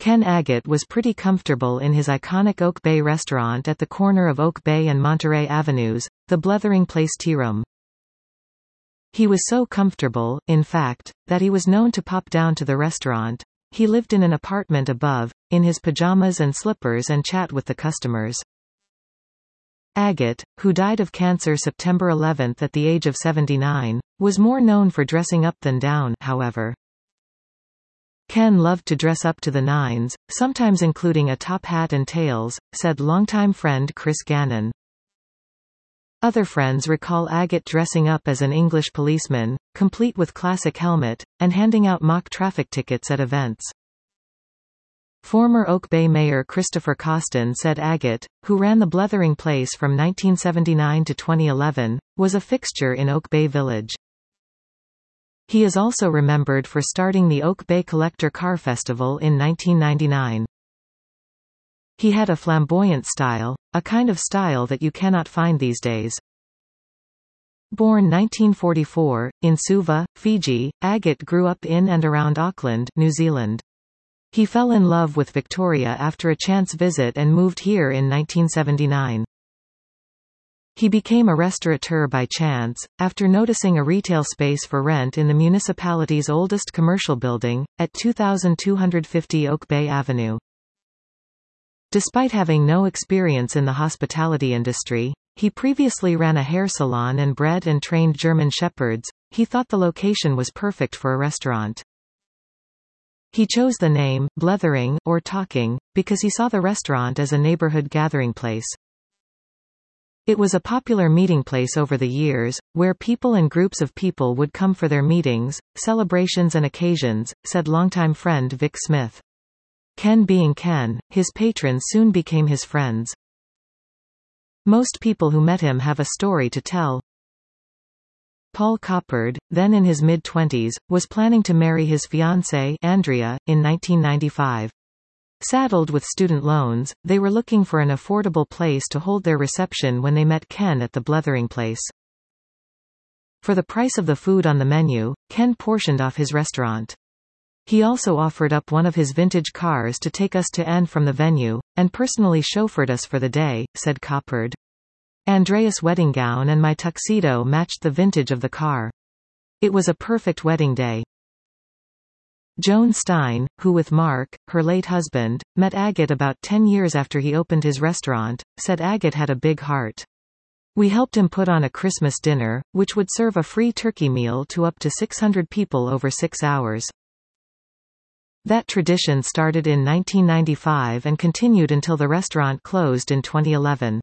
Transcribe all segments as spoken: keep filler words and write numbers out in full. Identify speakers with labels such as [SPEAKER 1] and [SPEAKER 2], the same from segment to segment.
[SPEAKER 1] Ken Agate was pretty comfortable in his iconic Oak Bay restaurant at the corner of Oak Bay and Monterey Avenues, the Blethering Place Tea Room. He was so comfortable, in fact, that he was known to pop down to the restaurant. He lived in an apartment above, in his pajamas and slippers, and chat with the customers. Agate, who died of cancer September eleventh at the age of seventy-nine, was more known for dressing up than down, however. Ken loved to dress up to the nines, sometimes including a top hat and tails, said longtime friend Chris Gannon. Other friends recall Agate dressing up as an English policeman, complete with classic helmet, and handing out mock traffic tickets at events. Former Oak Bay Mayor Christopher Costin said Agate, who ran the Blethering Place from nineteen seventy-nine to twenty eleven, was a fixture in Oak Bay Village. He is also remembered for starting the Oak Bay Collector Car Festival in nineteen ninety-nine. He had a flamboyant style, a kind of style that you cannot find these days. Born nineteen forty-four, in Suva, Fiji, Agate grew up in and around Auckland, New Zealand. He fell in love with Victoria after a chance visit and moved here in nineteen seventy-nine. He became a restaurateur by chance, after noticing a retail space for rent in the municipality's oldest commercial building, at two thousand two hundred fifty Oak Bay Avenue. Despite having no experience in the hospitality industry, he previously ran a hair salon and bred and trained German Shepherds. He thought the location was perfect for a restaurant. He chose the name, Blethering, or Talking, because he saw the restaurant as a neighborhood gathering place. It was a popular meeting place over the years, where people and groups of people would come for their meetings, celebrations and occasions, said longtime friend Vic Smith. Ken being Ken, his patrons soon became his friends. Most people who met him have a story to tell. Paul Coppard, then in his mid-twenties, was planning to marry his fiancée, Andrea, in nineteen ninety-five. Saddled with student loans, they were looking for an affordable place to hold their reception when they met Ken at the Blethering Place. For the price of the food on the menu, Ken portioned off his restaurant. He also offered up one of his vintage cars to take us to and from the venue, and personally chauffeured us for the day, said Coppard. Andrea's wedding gown and my tuxedo matched the vintage of the car. It was a perfect wedding day. Joan Stein, who with Mark, her late husband, met Agate about ten years after he opened his restaurant, said Agate had a big heart. We helped him put on a Christmas dinner, which would serve a free turkey meal to up to six hundred people over six hours. That tradition started in nineteen ninety-five and continued until the restaurant closed in twenty eleven.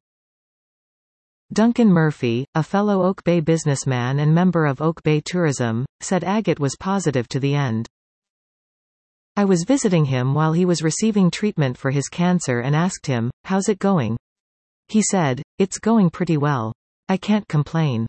[SPEAKER 1] Duncan Murphy, a fellow Oak Bay businessman and member of Oak Bay Tourism, said Agate was positive to the end. I was visiting him while he was receiving treatment for his cancer and asked him, "How's it going?" He said, "It's going pretty well. I can't complain."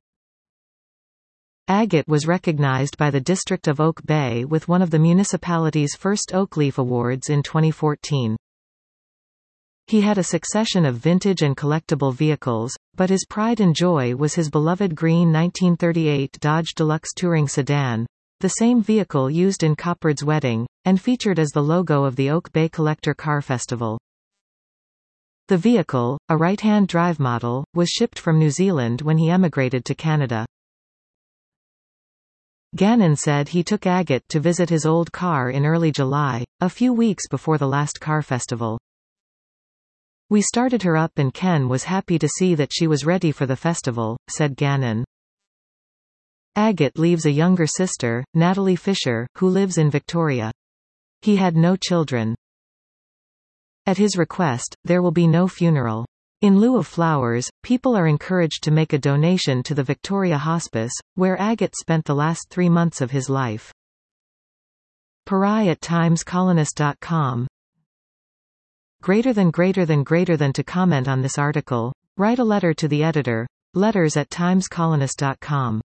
[SPEAKER 1] Agate was recognized by the District of Oak Bay with one of the municipality's first Oakleaf Awards in twenty fourteen. He had a succession of vintage and collectible vehicles, but his pride and joy was his beloved green nineteen thirty-eight Dodge Deluxe Touring sedan, the same vehicle used in Coppard's wedding, and featured as the logo of the Oak Bay Collector Car Festival. The vehicle, a right-hand drive model, was shipped from New Zealand when he emigrated to Canada. Gannon said he took Agate to visit his old car in early July, a few weeks before the last car festival. We started her up and Ken was happy to see that she was ready for the festival, said Gannon. Agate leaves a younger sister, Natalie Fisher, who lives in Victoria. He had no children. At his request, there will be no funeral. In lieu of flowers, people are encouraged to make a donation to the Victoria Hospice, where Agate spent the last three months of his life. Parai at times colonist dot com. Greater than greater than greater than to comment on this article, write a letter to the editor, letters at times colonist dot com.